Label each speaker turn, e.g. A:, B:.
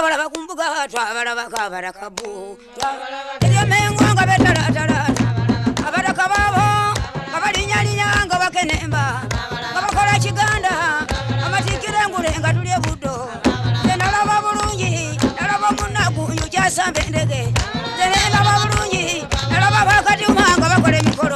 A: twabalaba kumbuga twabalaba kabarakabu ebyamengo nga betalatala abaraka baabo nga balinyalinya nga bakenemba nga bakola kiganda amatikira engule nga tulye buddo nze nalaba bulungi nalaba munagunyu kyasamba endege nze nalaba bulungi nalaba bakatiuma nga bakola emikolo